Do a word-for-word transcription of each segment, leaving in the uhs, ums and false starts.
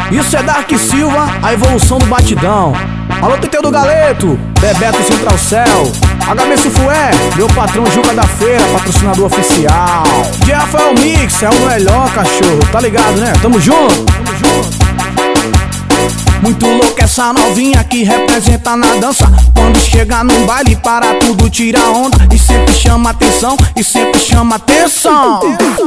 Isso é Dark Silva, a evolução do batidão. Alô, Teteu do Galeto, Bebeto Central Cell, H B Sufué, meu patrão Juca da Feira, patrocinador oficial. De Rafael Mix, é o melhor, cachorro, tá ligado, né? Tamo junto, tamo junto. Muito louca essa novinha que representa na dança. Quando chega num baile, para tudo, tira onda. E sempre chama atenção, e sempre chama atenção.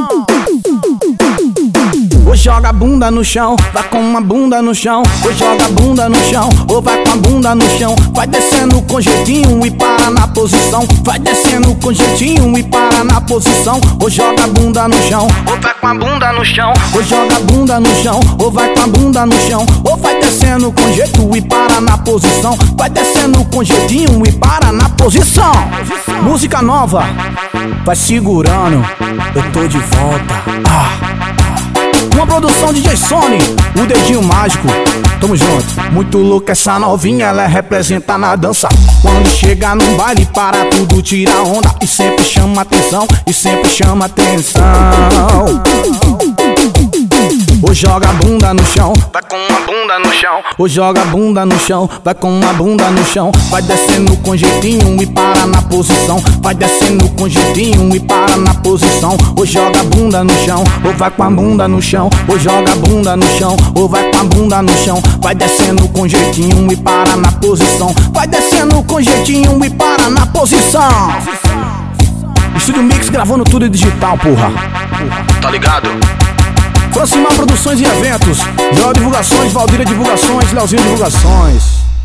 Ou joga a bunda no chão, vai com uma bunda no chão. Ou joga a bunda no chão, ou vai com a bunda no chão. Vai descendo com jeitinho e para na posição. Vai descendo com jeitinho e para na posição. Ou joga a bunda no chão, ou vai com a bunda no chão. Ou joga a bunda no chão, ou vai com a bunda no chão. Ou vai descendo com jeito e para na posição. Vai descendo com jeitinho e para na posição. Música nova, vai segurando, eu tô de volta. Ah. Uma produção D J Sony, o dedinho mágico, tamo junto. Muito louca essa novinha, ela representa na dança. Quando chega num baile, para tudo, tira onda. E sempre chama atenção, e sempre chama atenção. Ou joga a bunda no chão, vai com uma bunda no chão. Ou joga a bunda no chão, vai com uma bunda no chão. Vai descendo com jeitinho e para na posição. Vai descendo com jeitinho e para na posição. Ou joga a bunda no chão, ou vai com a bunda no chão. Ou joga a bunda no chão, ou vai com a bunda no chão. Vai descendo com jeitinho e para na posição. Vai descendo com jeitinho e para na posição. Estúdio Mix gravando tudo digital, porra. Tá ligado? Francimar Produções e Eventos, Joel Divulgações, Valdira Divulgações, Leozinho Divulgações.